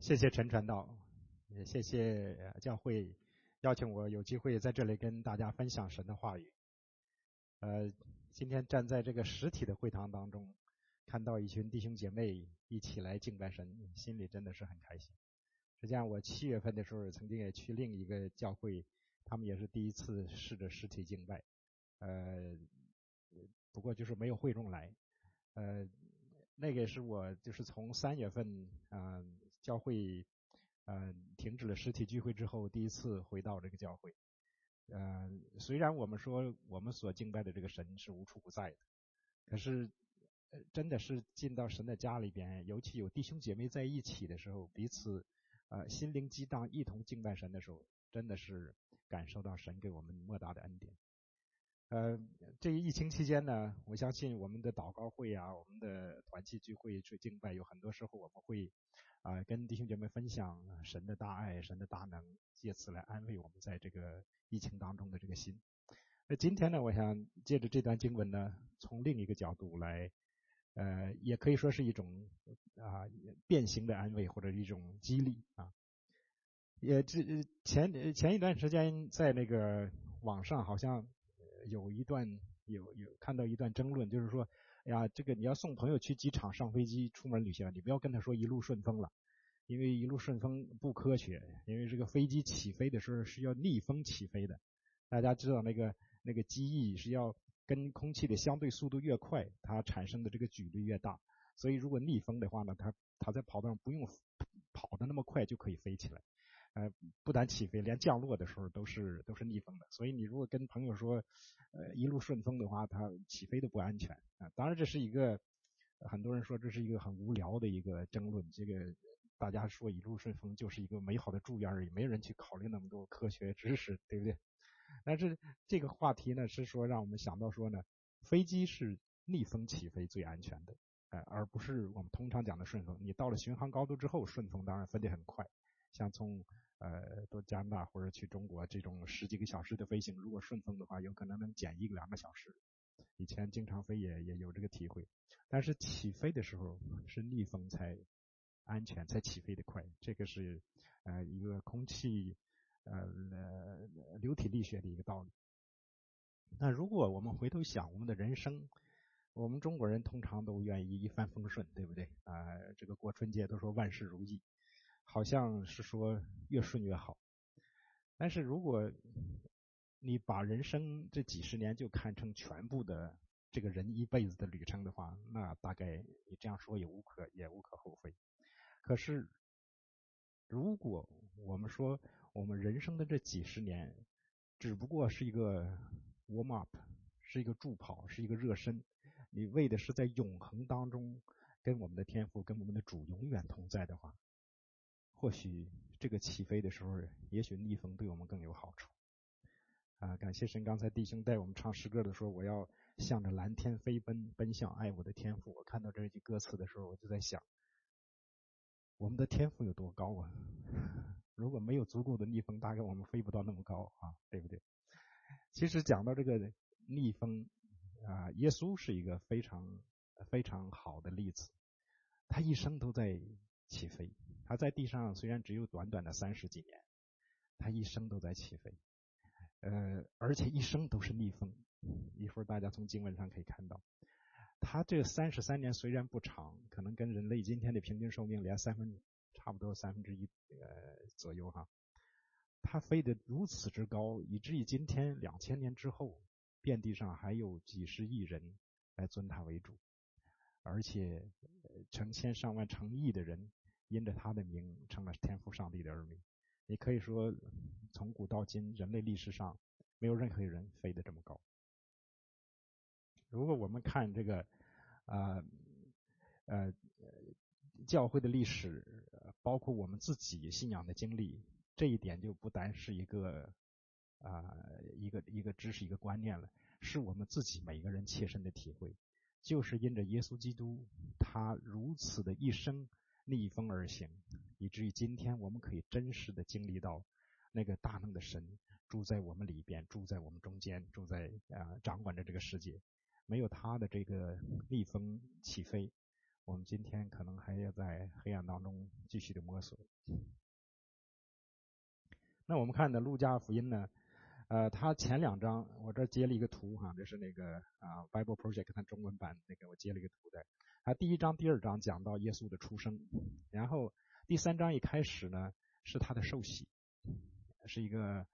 谢谢陈传道，也谢谢教会邀请我有机会在这里跟大家分享神的话语。今天站在这个实体的会堂当中，看到一群弟兄姐妹一起来敬拜神，心里真的是很开心。实际上，我7月份的时候曾经也去另一个教会，他们也是第一次试着实体敬拜，不过就是没有会众来。那个是我就是从3月份教会停止了实体聚会之后，第一次回到这个教会。虽然我们说我们所敬拜的这个神是无处不在的，可是真的是进到神的家里边，尤其有弟兄姐妹在一起的时候，彼此心灵激荡，一同敬拜神的时候，真的是感受到神给我们莫大的恩典。这一疫情期间呢，我相信我们的祷告会啊，我们的团契聚会去敬拜，有很多时候我们会跟弟兄姐妹分享神的大爱、神的大能，借此来安慰我们在这个疫情当中的这个心。那今天呢，我想借着这段经文呢，从另一个角度来，也可以说是一种变形的安慰或者一种激励啊。也前一段时间在那个网上好像有看到一段争论，就是说，哎呀，这个你要送朋友去机场上飞机出门旅行，你不要跟他说一路顺风了，因为一路顺风不科学，因为这个飞机起飞的时候是要逆风起飞的。大家知道那个机翼是要跟空气的相对速度越快，它产生的这个矩率越大，所以如果逆风的话呢，它在跑道上不用跑得那么快就可以飞起来。不但起飞，连降落的时候都是逆风的。所以你如果跟朋友说，一路顺风的话，他起飞都不安全啊。当然，这是一个很多人说这是一个很无聊的一个争论。这个大家说一路顺风就是一个美好的祝愿而已，没人去考虑那么多科学知识，对不对？但是这个话题呢，是说让我们想到说呢，飞机是逆风起飞最安全的，而不是我们通常讲的顺风。你到了巡航高度之后，顺风当然飞得很快。像从到加拿大或者去中国这种10几个小时的飞行，如果顺风的话，有可能能减1个2个小时。以前经常飞也有这个体会。但是起飞的时候是逆风才安全，才起飞的快。这个是一个空气流体力学的一个道理。那如果我们回头想我们的人生，我们中国人通常都愿意一帆风顺，对不对？这个过春节都说万事如意，好像是说越顺越好。但是如果你把人生这几十年就看成全部的这个人一辈子的旅程的话，那大概你这样说也无可厚非。可是如果我们说我们人生的这几十年只不过是一个 warm up， 是一个助跑，是一个热身，你为的是在永恒当中跟我们的天父跟我们的主永远同在的话，或许这个起飞的时候，也许逆风对我们更有好处。感谢神，刚才弟兄带我们唱诗歌的时候，我要向着蓝天飞奔，奔向爱我的天父。我看到这句歌词的时候，我就在想，我们的天赋有多高啊？如果没有足够的逆风，大概我们飞不到那么高啊，对不对？其实讲到这个逆风耶稣是一个非常好的例子。他一生都在起飞，他在地上虽然只有短短的30几年，他一生都在起飞，而且一生都是逆风。一会儿大家从经文上可以看到，他这33年虽然不长，可能跟人类今天的平均寿命连差不多1/3左右哈。他飞得如此之高，以至于今天2000年之后，遍地上还有几十亿人来尊他为主，而且成千上万成亿的人因着他的名成了天父上帝的儿女。也可以说，从古到今，人类历史上没有任何人飞得这么高。如果我们看这个教会的历史，包括我们自己信仰的经历，这一点就不单是一个知识一个观念了，是我们自己每个人切身的体会。就是因着耶稣基督他如此的一生逆风而行，以至于今天我们可以真实的经历到那个大能的神住在我们里边，住在我们中间，住在掌管着这个世界。没有他的这个逆风起飞， 我们今天可能还要在黑暗当中继续的摸索。那我们看的路加福音呢，它前2章我这接了一个图哈，这是那个Bible Project 它中文版那个我接了一个图的。它第1章、第2章讲到耶稣的出生，然后第3章一开始呢是他的受洗，是一个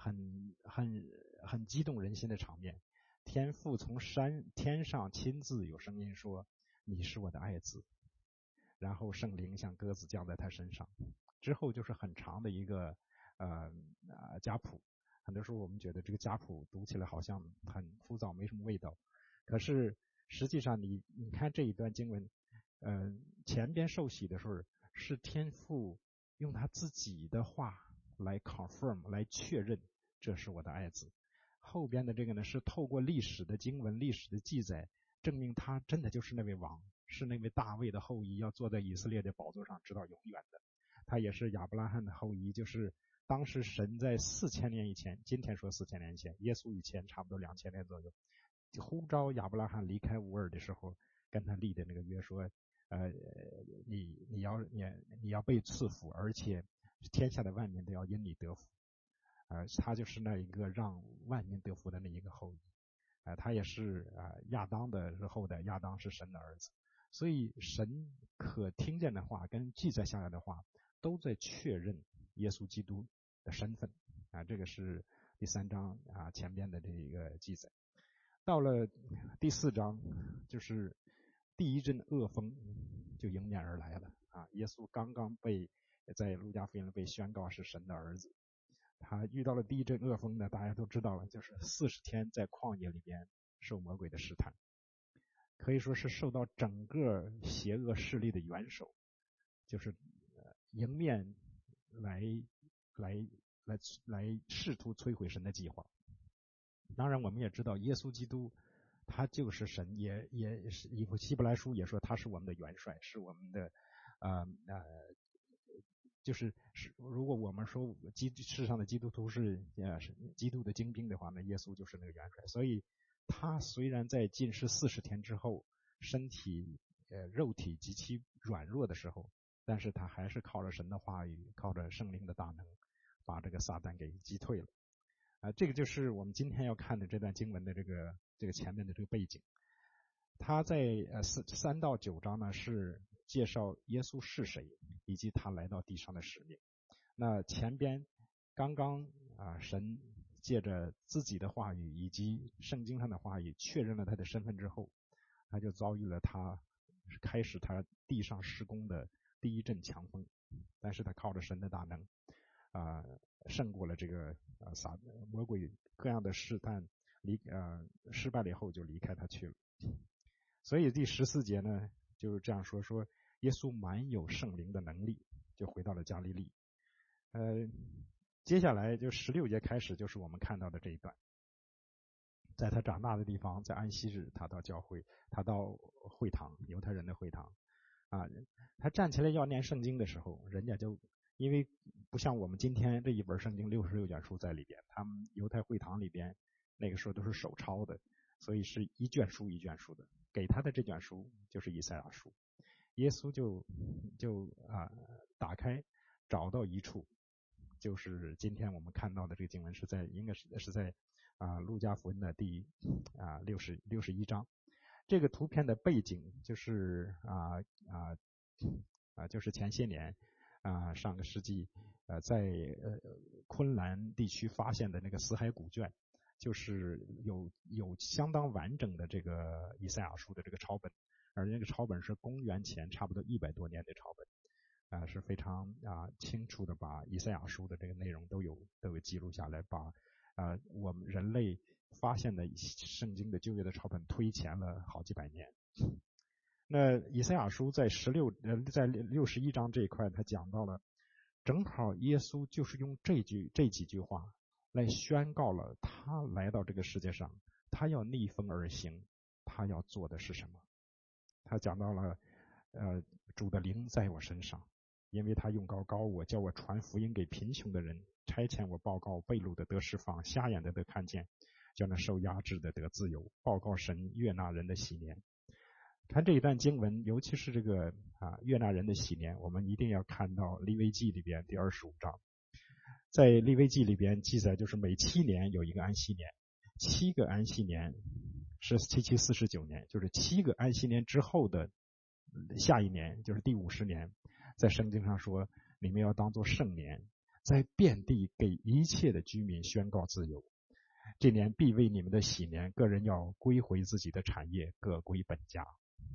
很激动人心的场面。天父从天上亲自有声音说：“你是我的爱子。”然后圣灵像鸽子降在他身上，之后就是很长的一个家谱。很多时候我们觉得这个家谱读起来好像很枯燥，没什么味道。可是实际上你看这一段经文，前边受洗的时候是天父用他自己的话来 confirm 来确认这是我的爱子。后边的这个呢是透过历史的经文、历史的记载，证明他真的就是那位王，是那位大卫的后裔，要坐在以色列的宝座上直到永远的。他也是亚伯拉罕的后裔，就是当时神在4000年以前，今天说4000年以前，耶稣以前差不多2000年左右，呼召亚伯拉罕离开乌尔的时候，跟他立的那个约说，你要被赐福，而且天下的万民都要因你得福。他就是那一个让万民得福的那一个后裔。他也是亚当的后代，亚当是神的儿子。所以神可听见的话跟记载下来的话都在确认耶稣基督的身份。这个是第3章前边的这一个记载。到了第4章，就是第一阵恶风就迎面而来了。耶稣刚刚在路加福音被宣告是神的儿子。他遇到了第一阵恶风呢，大家都知道了，就是40天在旷野里边受魔鬼的试探，可以说是受到整个邪恶势力的元首，就是迎面来试图摧毁神的计划。当然我们也知道耶稣基督他就是神，也是希伯来书也说他是我们的元帅，是我们的就是如果我们说世上的基督徒是基督的精兵的话，那耶稣就是那个元帅。所以他虽然在禁食40天之后，身体肉体极其软弱的时候，但是他还是靠着神的话语，靠着圣灵的大能，把这个撒旦给击退了。这个就是我们今天要看的这段经文的这个前面的这个背景。他在3到9章呢是介绍耶稣是谁，以及他来到地上的使命。那前边刚刚神借着自己的话语以及圣经上的话语确认了他的身份之后，他就遭遇了他开始他地上施工的第一阵强风。但是他靠着神的大能胜过了这个魔鬼各样的试探，失败了以后就离开他去了。所以第14节呢就是这样说耶稣满有圣灵的能力，就回到了加利利。接下来就16节开始就是我们看到的这一段。在他长大的地方，在安息日他到教会，他到会堂，犹太人的会堂他站起来要念圣经的时候，人家就因为不像我们今天这一本圣经66卷书在里边，他们犹太会堂里边那个时候都是手抄的，所以是一卷书一卷书的。给他的这卷书就是以赛亚书。耶稣就打开找到一处，就是今天我们看到的这个经文应该是在路加福音的第61章。这个图片的背景就是就是前些年上个世纪在昆兰地区发现的那个死海古卷，就是有相当完整的这个以赛亚书的这个抄本，而那个抄本是公元前差不多100多年的抄本，是非常清楚的把以赛亚书的这个内容都有记录下来，把我们人类发现的圣经的旧约的抄本推前了好几百年。那以赛亚书在61章这一块，他讲到了，正好耶稣就是用这几句话来宣告了他来到这个世界上，他要逆风而行，他要做的是什么。他讲到了主的灵在我身上，因为他用膏膏我，叫我传福音给贫穷的人，差遣我报告被掳的得释放，瞎眼的得看见，叫那受压制的得自由，报告神悦纳人的喜年。 看这一段经文，尤其是这个悦纳人的喜年，我们一定要看到利未记里边第25章。在利未记里边记载，就是每7年有一个安息年，7个安息年是7749年，就是7个安息年之后的下一年，就是第50年，在圣经上说你们要当作圣年，在遍地给一切的居民宣告自由。这年必为你们的喜年，个人要归回自己的产业，各归本家。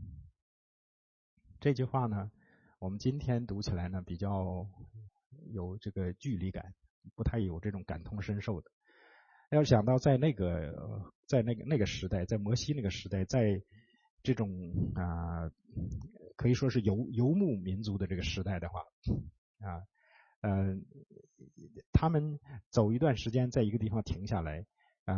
这句话呢，我们今天读起来呢比较有这个距离感，不太有这种感同身受的。要想到在那个时代，在摩西那个时代，在这种可以说是游牧民族的这个时代的话，他们走一段时间，在一个地方停下来，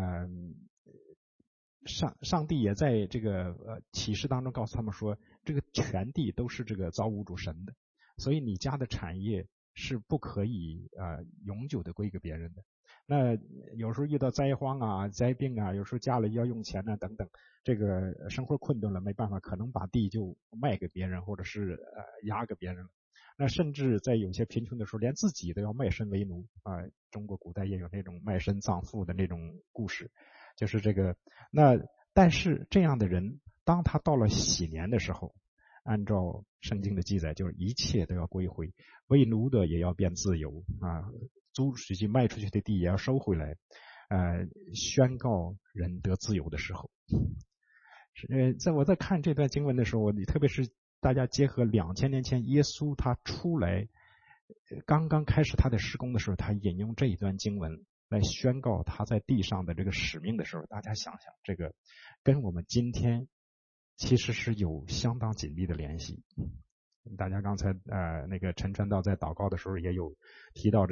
上帝也在这个启示当中告诉他们说，这个全地都是这个造物主神的，所以你家的产业是不可以永久的归给别人的。那有时候遇到灾荒啊、灾病啊，有时候家里要用钱啊等等，这个生活困顿了没办法，可能把地就卖给别人，或者是押给别人了。那甚至在有些贫穷的时候，连自己都要卖身为奴中国古代也有那种卖身葬父的那种故事，就是这个。那但是这样的人，当他到了喜年的时候，按照圣经的记载，就是一切都要归回，为奴的也要变自由租出去卖出去的地也要收回来，宣告人得自由的时候。在我在看这段经文的时候，特别是大家结合2000年前耶稣他出来刚刚开始他的施工的时候，他引用这一段经文来宣告他在地上的这个使命的时候，大家想想，这个跟我们今天其实是有相当紧密的联系。大家刚才那个陈传道在祷告的时候也有提到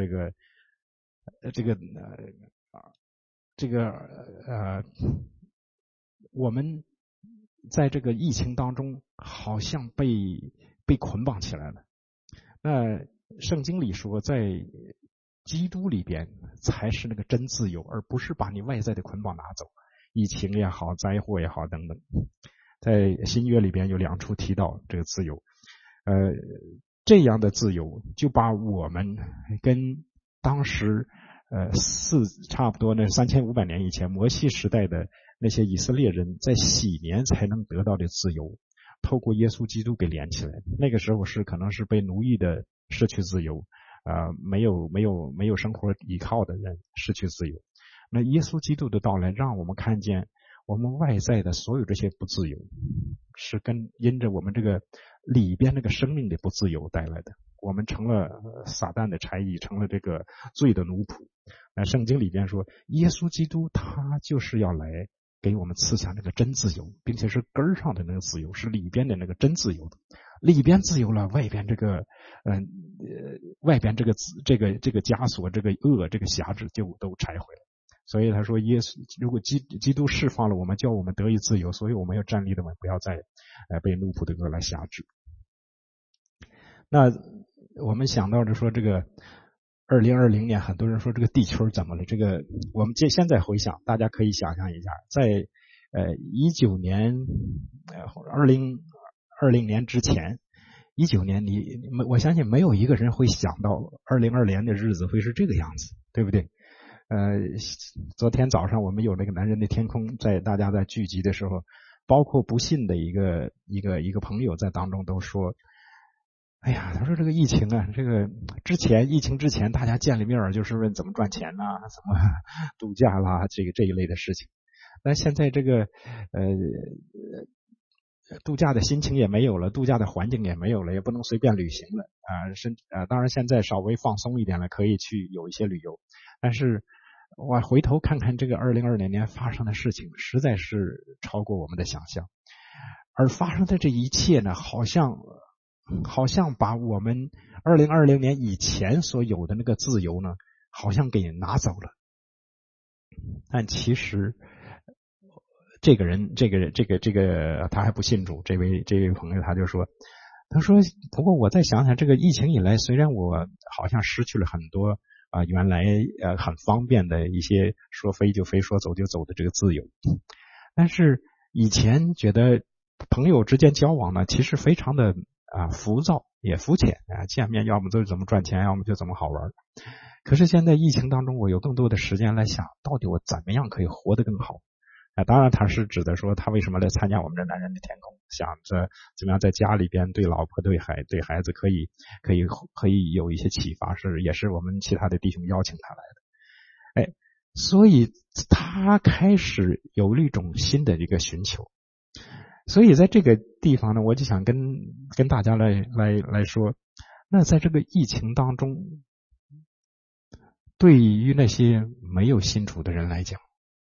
我们在这个疫情当中好像被捆绑起来了。那圣经里说，在基督里边才是那个真自由，而不是把你外在的捆绑拿走，疫情也好，灾祸也好等等。在新约里边有2处提到这个自由，这样的自由就把我们跟当时差不多那3500年以前摩西时代的那些以色列人在喜年才能得到的自由，透过耶稣基督给连起来。那个时候可能是被奴役的失去自由，没有生活依靠的人失去自由。那耶稣基督的到来，让我们看见我们外在的所有这些不自由，是因着我们这个里边那个生命的不自由带来的。我们成了撒旦的差役，成了这个罪的奴仆。圣经里边说，耶稣基督他就是要来给我们赐下那个真自由，并且是根上的那个自由，是里边的那个真自由的。里边自由了，外边这个外边这个枷锁，这个恶，这个辖制就都拆回来。所以他说，耶稣如果基督释放了我们，叫我们得以自由，所以我们要站立的稳，不要再被奴仆的恶来辖制。那我们想到的说，这个2020年，很多人说这个地球怎么了？这个我们现在回想，大家可以想象一下，在19年2020年之前，19年我相信没有一个人会想到2020年的日子会是这个样子，对不对？昨天早上我们有那个男人的天空，大家在聚集的时候，包括不信的一个朋友在当中都说，哎呀，他说这个疫情啊，这个疫情之前大家见了面就是问怎么赚钱啦，怎么度假啦，这一类的事情。但现在这个度假的心情也没有了，度假的环境也没有了，也不能随便旅行了当然现在稍微放松一点了，可以去有一些旅游。但是我回头看看这个2020年发生的事情，实在是超过我们的想象。而发生的这一切呢，好像把我们2020年以前所有的那个自由呢，好像给拿走了。但其实这个人他还不信主，这位朋友他说，不过我再想想，这个疫情以来，虽然我好像失去了很多原来很方便的一些说飞就飞，说走就走的这个自由，但是以前觉得朋友之间交往呢，其实非常的浮躁也肤浅见面要么就怎么赚钱，要么就怎么好玩。可是现在疫情当中，我有更多的时间来想，到底我怎么样可以活得更好。当然他是指的说他为什么来参加我们这男人的天空，想着怎么样在家里边对老婆对孩子可以有一些启发，也是我们其他的弟兄邀请他来的。所以他开始有一种新的一个寻求。所以在这个地方呢，我就想跟大家来说，那在这个疫情当中，对于那些没有信主的人来讲，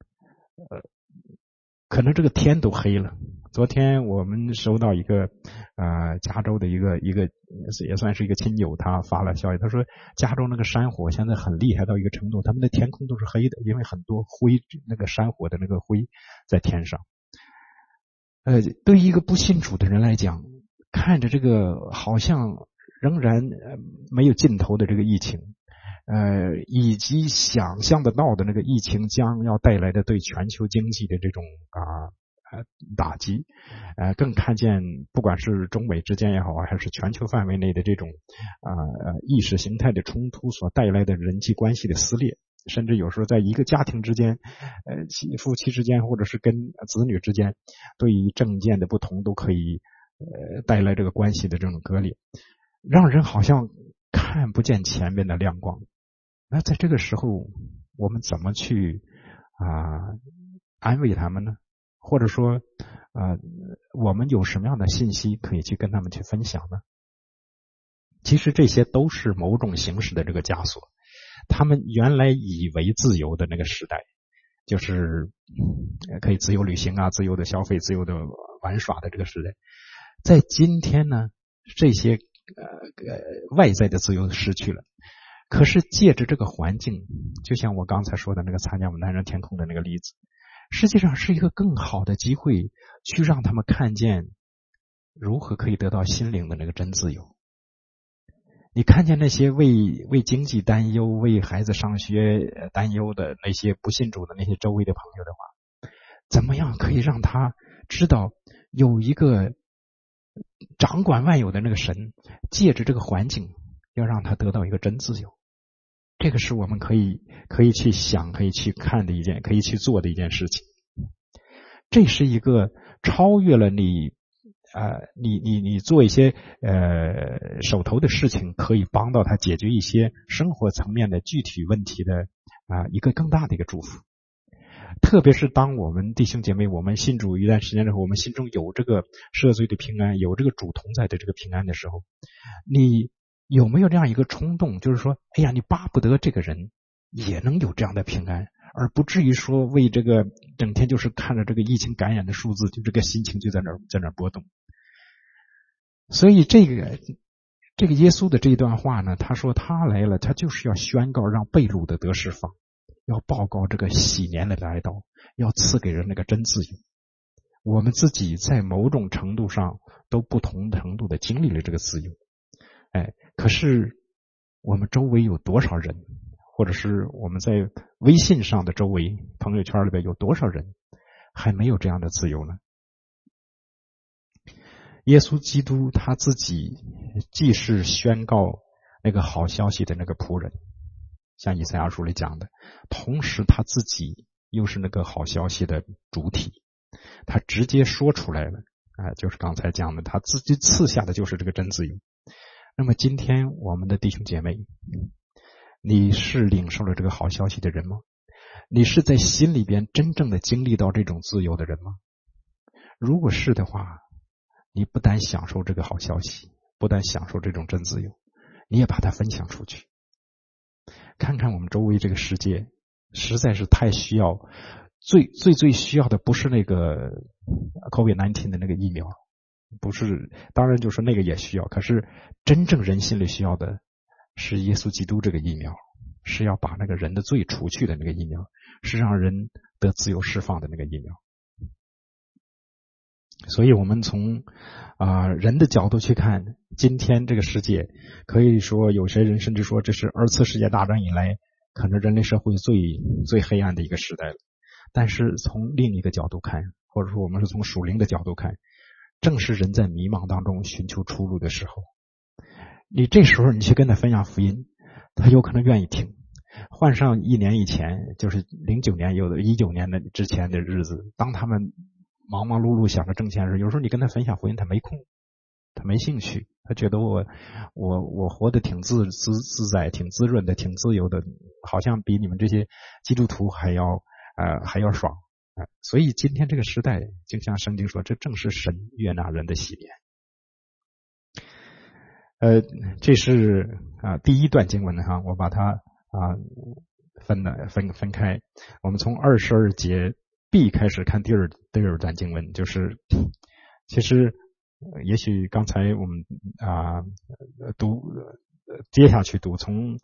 可能这个天都黑了。昨天我们收到一个加州的一个也算是一个亲友，他发了消息，他说加州那个山火现在很厉害到一个程度，他们的天空都是黑的，因为很多灰，那个山火的那个灰在天上。对于一个不信主的人来讲，看着这个好像仍然没有尽头的这个疫情，以及想象得到的那个疫情将要带来的对全球经济的这种打击，更看见不管是中美之间也好，还是全球范围内的这种意识形态的冲突所带来的人际关系的撕裂，甚至有时候在一个家庭之间，夫妻之间，或者是跟子女之间，对于政见的不同都可以带来这个关系的这种割裂，让人好像看不见前面的亮光。那在这个时候，我们怎么去安慰他们呢？或者说我们有什么样的信息可以去跟他们去分享呢？其实这些都是某种形式的这个枷锁。他们原来以为自由的那个时代，就是可以自由旅行自由的消费，自由的玩耍的这个时代，在今天呢，这些外在的自由失去了。可是借着这个环境，就像我刚才说的那个参加我们男人天空的那个例子，实际上是一个更好的机会，去让他们看见如何可以得到心灵的那个真自由。你看见那些为经济担忧、为孩子上学担忧的那些不信主的那些周围的朋友的话，怎么样可以让他知道有一个掌管万有的那个神，借着这个环境要让他得到一个真自由。这个是我们可以去想、可以去看的可以去做的一件事情。这是一个超越了你做一些手头的事情，可以帮到他解决一些生活层面的具体问题的一个更大的一个祝福。特别是当我们弟兄姐妹，我们信主一段时间之后，我们心中有这个赦罪的平安，有这个主同在的这个平安的时候，你有没有这样一个冲动，就是说，哎呀，你巴不得这个人也能有这样的平安，而不至于说为这个整天就是看着这个疫情感染的数字，就这个心情就在那波动。所以这个耶稣的这一段话呢，他说他来了，他就是要宣告让被掳的得释放，要报告这个喜年的来到，要赐给人那个真自由。我们自己在某种程度上都不同程度的经历了这个自由，可是我们周围有多少人，或者是我们在微信上的周围朋友圈里边有多少人还没有这样的自由呢？耶稣基督他自己既是宣告那个好消息的那个仆人，像以赛亚书里讲的，同时他自己又是那个好消息的主体，他直接说出来了就是刚才讲的，他自己赐下的就是这个真自由。那么今天我们的弟兄姐妹，你是领受了这个好消息的人吗？你是在心里边真正的经历到这种自由的人吗？如果是的话，你不但享受这个好消息，不但享受这种真自由，你也把它分享出去。看看我们周围这个世界，实在是太需要，最需要的不是那个 COVID-19 的那个疫苗，不是，当然就是那个也需要，可是真正人心里需要的是耶稣基督这个疫苗，是要把那个人的罪除去的那个疫苗，是让人得自由释放的那个疫苗。所以我们从人的角度去看，今天这个世界，可以说有些人甚至说这是2次世界大战以来可能人类社会最黑暗的一个时代了。但是从另一个角度看，或者说我们是从属灵的角度看， 正是人在迷茫当中寻求出路的时候。你这时候你去跟他分享福音，他有可能愿意听。换上1年以前，就是09年有的19年的之前的日子，当他们忙忙碌碌想着挣钱时，有时候你跟他分享福音，他没空，他没兴趣，他觉得我活得挺自在，挺滋润的，挺自由的，好像比你们这些基督徒还要爽。所以今天这个时代，就像圣经说，这正是神悦纳人的喜年。这是第一段经文哈，我把它分开。我们从22节 B 开始看第二段经文，就是其实也许刚才我们接下去读从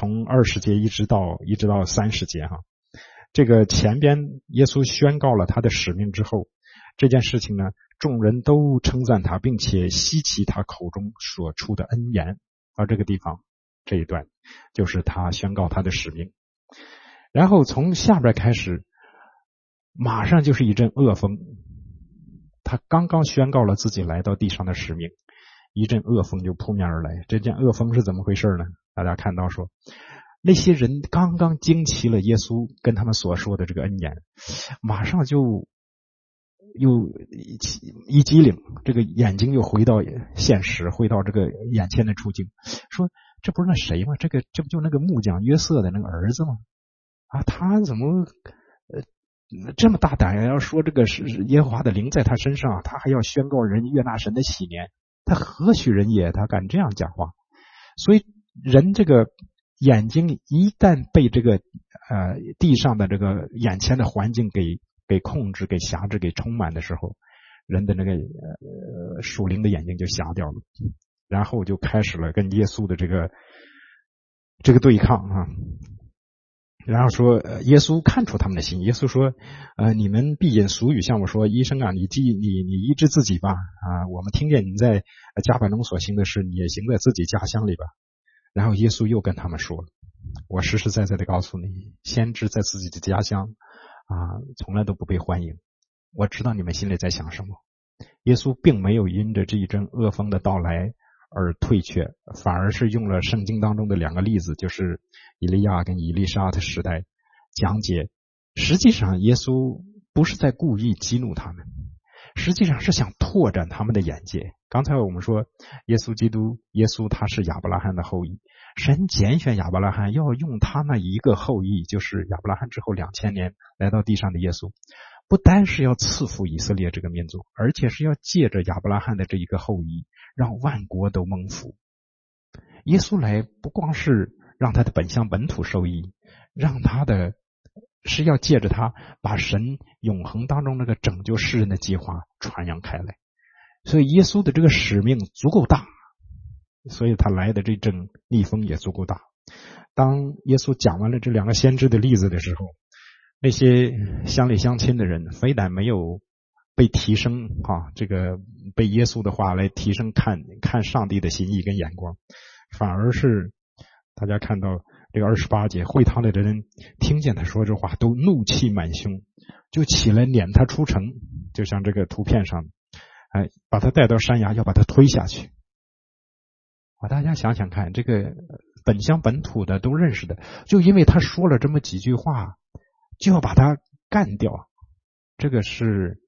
20节一直到30节哈。这个前边耶稣宣告了他的使命之后，这件事情呢，众人都称赞他，并且希奇他口中所出的恩言。到这个地方，这一段就是他宣告他的使命。然后从下边开始，马上就是一阵恶风。他刚刚宣告了自己来到地上的使命，一阵恶风就扑面而来。这件恶风是怎么回事呢？大家看到说，那些人刚刚惊奇了耶稣跟他们所说的这个恩言，马上就又一激灵，这个眼睛又回到现实，回到这个眼前的处境，说这不是那谁吗？这不就那个木匠约瑟的那个儿子吗？他怎么这么大胆，要说这个是耶和华的灵在他身上，他还要宣告人悦纳神的喜年，他何许人也？他敢这样讲话？所以人这个眼睛一旦被这个地上的这个眼前的环境给控制、给辖制、给充满的时候，人的那个属灵的眼睛就瞎掉了，然后就开始了跟耶稣的这个对抗啊。然后说耶稣看出他们的心，耶稣说你们必引俗语向我说，医生啊，你医治自己吧我们听见你在迦百农所行的事，你也行在自己家乡里吧。然后耶稣又跟他们说，我实实在在的告诉你，先知在自己的家乡从来都不被欢迎。我知道你们心里在想什么。耶稣并没有因着这一阵恶风的到来而退却，反而是用了圣经当中的2个例子，就是以利亚跟以利沙的时代讲解。实际上耶稣不是在故意激怒他们，实际上是想拓展他们的眼界。刚才我们说耶稣他是亚伯拉罕的后裔，神拣选亚伯拉罕，要用他那一个后裔，就是亚伯拉罕之后2000年来到地上的耶稣，不单是要赐福以色列这个民族，而且是要借着亚伯拉罕的这一个后裔，让万国都蒙福。耶稣来不光是让他的本乡本土受益，是要借着他把神永恒当中那个拯救世人的计划传扬开来。所以耶稣的这个使命足够大，所以他来的这阵逆风也足够大。当耶稣讲完了这2个先知的例子的时候，那些乡里乡亲的人非但没有被提升这个被耶稣的话来提升看上帝的心意跟眼光，反而是大家看到这个28节，会堂里的人听见他说这话都怒气满胸，就起来撵他出城，就像这个图片上把他带到山崖，要把他推下去。大家想想看，这个本乡本土的都认识的，就因为他说了这么几句话，就要把他干掉。这个是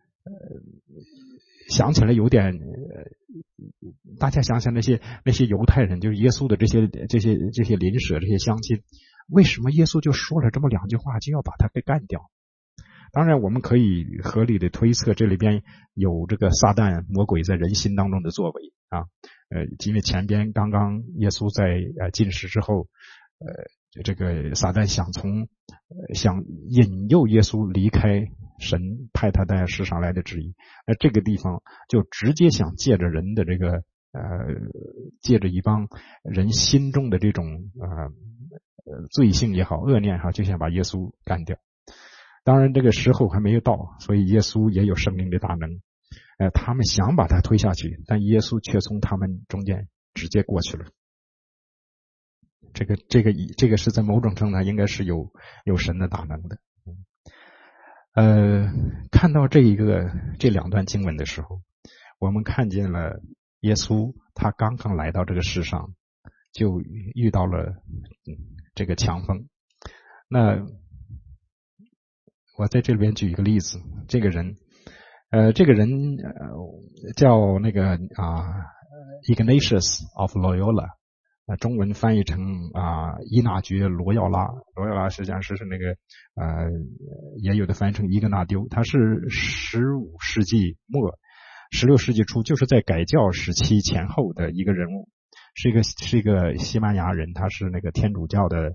想起来有点大家想想那些犹太人，就是耶稣的这些邻舍、这些乡亲，为什么耶稣就说了这么2句话就要把他给干掉？当然我们可以合理的推测，这里边有这个撒旦魔鬼在人心当中的作为因为前边刚刚耶稣在进食之后这个撒旦想引诱耶稣离开神派他在世上来的旨意，这个地方就直接想借着人的这个借着一帮人心中的这种罪性也好、恶念也好，就想把耶稣干掉。当然这个时候还没有到，所以耶稣也有生命的大能他们想把他推下去，但耶稣却从他们中间直接过去了。这个是在某种程度上应该是有神的大能的。看到这2段经文的时候， 我们看见了耶稣，他刚刚来到这个世上，就遇到了这个强风。那我在这里边举一个例子，这个人叫那个Ignatius of Loyola，中文翻译成伊纳爵罗耀拉。罗耀拉实际上是那个也有的翻译成伊格纳丢。他是15世纪末16世纪初，就是在改教时期前后的一个人物，是一个西班牙人，他是那个天主教的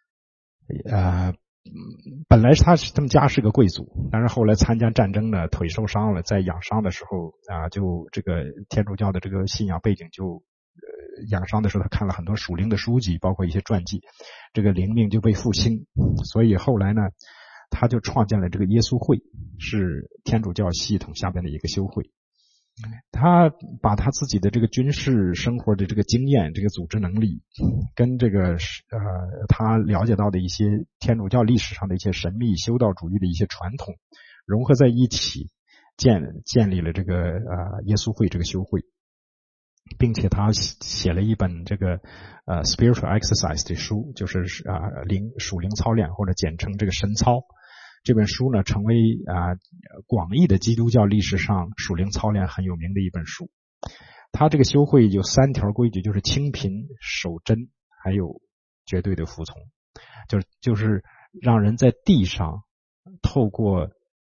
本来他们家是个贵族，但是后来参加战争呢，腿受伤了，在养伤的时候就这个天主教的这个信仰背景就养伤的时候，他看了很多属灵的书籍，包括一些传记，这个灵命就被复兴，所以后来呢，他就创建了这个耶稣会，是天主教系统下边的一个修会。他把他自己的这个军事生活的这个经验，这个组织能力，跟这个他了解到的一些天主教历史上的一些神秘修道主义的一些传统融合在一起，建立了这个耶稣会这个修会，并且他写了一本这个spiritual exercise 的书，就是属灵操练，或者简称这个神操。这本书呢，成为广义的基督教历史上属灵操练很有名的一本书。他这个修会有3条规矩，就是清贫、守贞，还有绝对的服从。就是让人在地上透过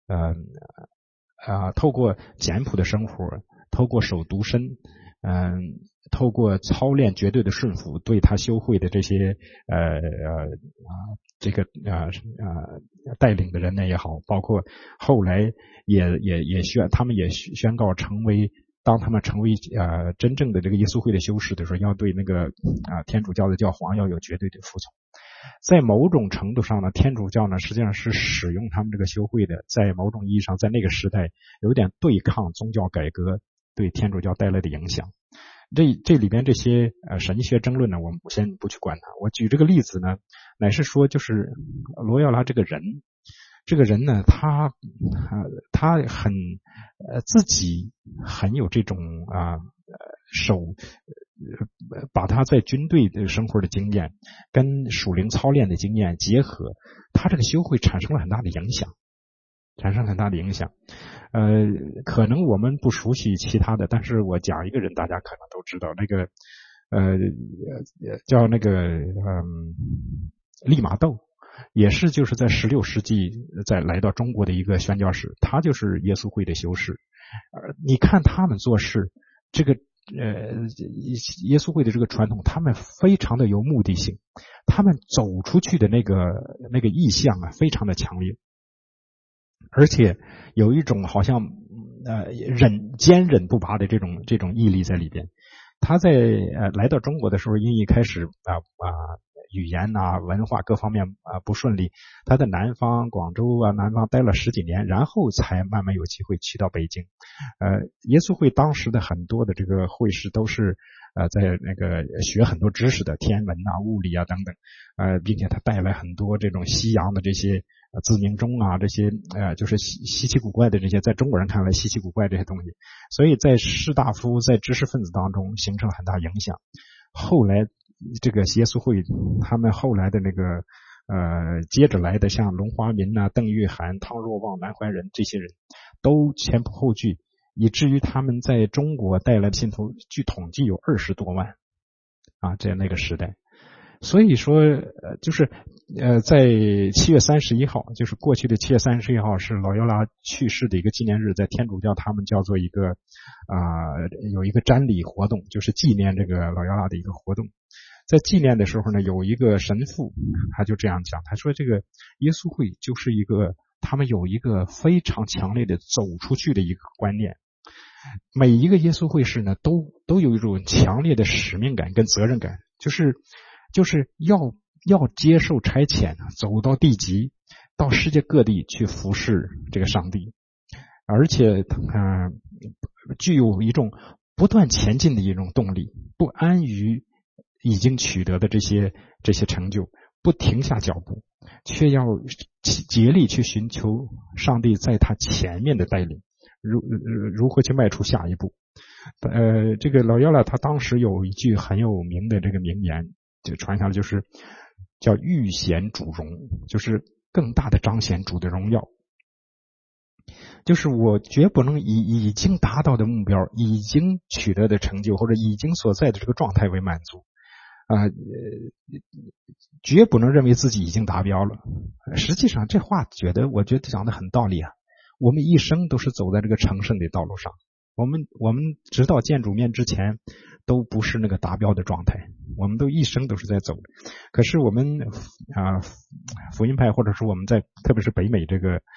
简朴的生活，透过守独身，透过操练绝对的顺服，对他修会的这些带领的人呢也好，包括后来他们也宣告当他们成为真正的这个耶稣会的修士的时候，要对那个天主教的教皇要有绝对的服从。在某种程度上呢，天主教呢实际上是使用他们这个修会的，在某种意义上在那个时代有点对抗宗教改革对天主教带来的影响。这里边这些神学争论呢，我们先不去管它。我举这个例子呢，乃是说就是罗耀拉这个人呢，他很自己很有这种把他在军队的生活的经验跟属灵操练的经验结合，他这个修会产生了很大的影响。可能我们不熟悉其他的，但是我讲一个人大家可能都知道，那个叫那个利玛窦，也是就是在16世纪再来到中国的一个宣教士，他就是耶稣会的修士。你看他们做事，这个耶稣会的这个传统，他们非常的有目的性，他们走出去的那个意向非常的强烈，而且有一种好像坚忍不拔的这种毅力在里边。他在来到中国的时候，因为一开始语言文化各方面不顺利，他在南方广州南方待了10几年，然后才慢慢有机会去到北京。耶稣会当时的很多的这个会士都是在那个学很多知识的，天文物理等等，并且他带来很多这种西洋的这些自鸣钟这些就是稀奇古怪的这些，在中国人看来稀奇古怪这些东西，所以在士大夫在知识分子当中形成了很大影响。后来这个耶稣会他们后来的那个接着来的像龙华民邓玉涵、汤若望、南怀仁这些人都前仆后继，以至于他们在中国带来的信徒据统计有20多万在那个时代。所以说就是在7月31号，就是过去的7月31号是老耀拉去世的一个纪念日，在天主教他们叫做一个有一个瞻礼活动，就是纪念这个老耀拉的一个活动。在纪念的时候呢，有一个神父他就这样讲，他说这个耶稣会就是他们有一个非常强烈的走出去的一个观念，每一个耶稣会士呢都有一种强烈的使命感跟责任感，就是要接受差遣，走到地极，到世界各地去服侍这个上帝，而且具有一种不断前进的一种动力，不安于已经取得的这些成就，不停下脚步，却要竭力去寻求上帝在他前面的带领，如何去迈出下一步。 这个老约拉他当时有一句很有名的这个名言，就传下来，就是叫欲显主荣，就是更大的彰显主的荣耀。就是我绝不能以已经达到的目标、已经取得的成就或者已经所在的这个状态为满足绝不能认为自己已经达标了。实际上这话我觉得讲得很道理啊。我们一生都是走在这个成圣的道路上，我们直到见主面之前都不是那个达标的状态，我们都一生都是在走的。可是我们福音派或者说我们在特别是北美这个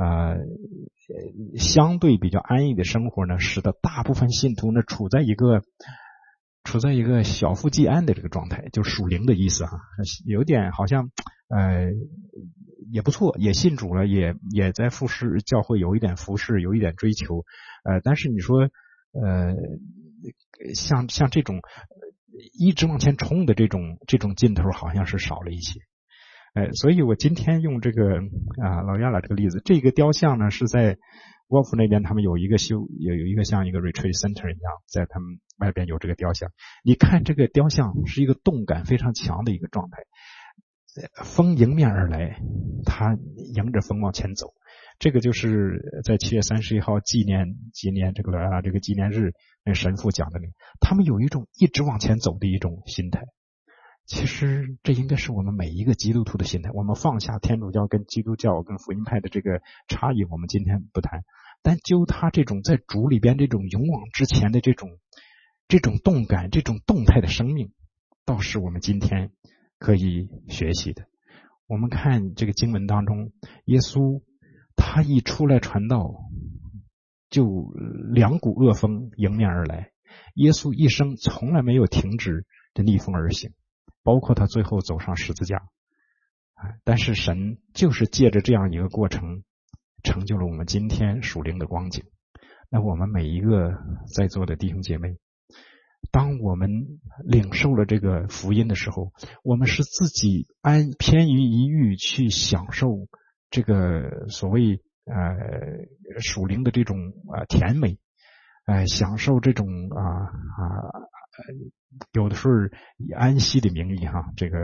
相对比较安逸的生活呢，使得大部分信徒呢处在一个小富即安的这个状态，就属灵的意思有点好像也不错，也信主了，也在服侍教会，有一点服侍，有一点追求但是你说像这种一直往前冲的这种劲头好像是少了一些。所以我今天用这个老约拉这个例子，这个雕像呢是在沃夫那边，他们有一个像一个 retreat center 一样，在他们外边有这个雕像。你看这个雕像是一个动感非常强的一个状态，风迎面而来，他迎着风往前走。这个就是在7月31号纪念这个老约拉这个纪念日，那神父讲的那个，他们有一种一直往前走的一种心态。其实这应该是我们每一个基督徒的心态。我们放下天主教跟基督教跟福音派的这个差异，我们今天不谈，但就他这种在主里边这种勇往直前的这种动感，这种动态的生命，倒是我们今天可以学习的。我们看这个经文当中，耶稣他一出来传道，就两股恶风迎面而来，耶稣一生从来没有停止的逆风而行，包括他最后走上十字架。但是神就是借着这样一个过程，成就了我们今天属灵的光景。那我们每一个在座的弟兄姐妹，当我们领受了这个福音的时候，我们是自己偏于一欲去享受这个所谓属灵的这种甜美，享受这种有的时候以安息的名义这个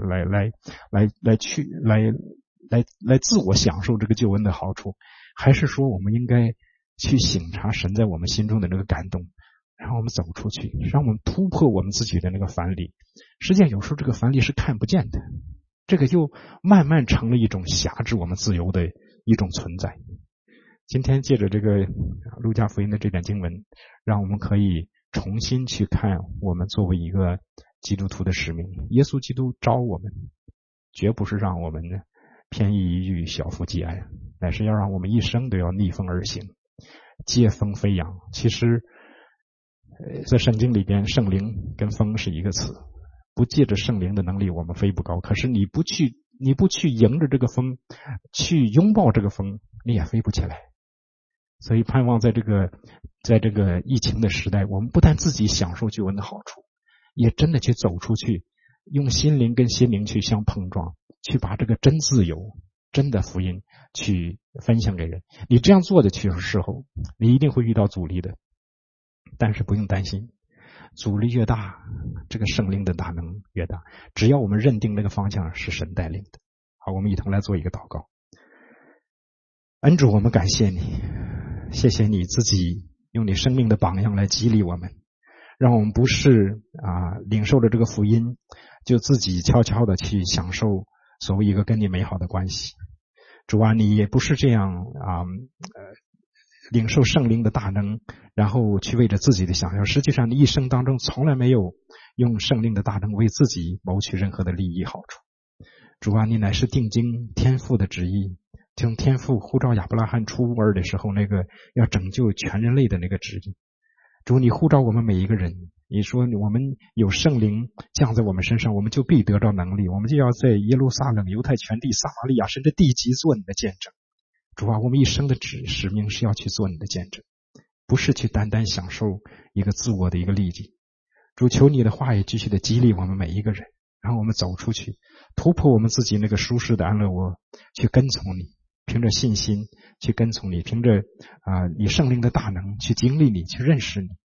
来自我享受这个救恩的好处，还是说我们应该去省察神在我们心中的那个感动，让我们走出去，让我们突破我们自己的那个藩篱。实际上有时候这个藩篱是看不见的，这个就慢慢成了一种辖制我们自由的一种存在。今天借着这个路加福音的这点经文，让我们可以重新去看我们作为一个基督徒的使命。耶稣基督招我们，绝不是让我们偏移一欲小富即安，乃是要让我们一生都要逆风而行，借风飞扬。其实在圣经里边，圣灵跟风是一个词，不借着圣灵的能力我们飞不高，可是你不去迎着这个风，去拥抱这个风，你也飞不起来。所以盼望在这个疫情的时代，我们不但自己享受救恩的好处，也真的去走出去，用心灵跟心灵去相碰撞，去把这个真自由、真的福音去分享给人。你这样做的时候，你一定会遇到阻力的，但是不用担心，阻力越大，这个圣灵的大能越大。只要我们认定那个方向是神带领的。好，我们一同来做一个祷告。恩主，我们感谢你，谢谢你自己用你生命的榜样来激励我们，让我们不是领受了这个福音就自己悄悄的去享受所谓一个跟你美好的关系。主啊，你也不是这样领受圣灵的大能，然后去为着自己的想要。实际上你一生当中从来没有用圣灵的大能为自己谋取任何的利益好处。主啊，你乃是定睛天父的旨意，从天父呼召亚伯拉罕出屋的时候，那个要拯救全人类的那个旨意。主，你呼召我们每一个人，你说我们有圣灵降在我们身上，我们就必得到能力，我们就要在耶路撒冷、犹太全地、撒玛利亚甚至地极做你的见证。主啊，我们一生的使命是要去做你的见证，不是去单单享受一个自我的一个利益。主，求你的话也继续的激励我们每一个人，让我们走出去，突破我们自己那个舒适的安乐窝，去跟从你，凭着信心去跟从你，凭着你圣灵的大能去经历你，去认识你，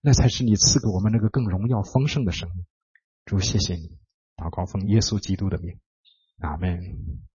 那才是你赐给我们那个更荣耀丰盛的生命。主，谢谢你，祷告奉耶稣基督的名，阿们。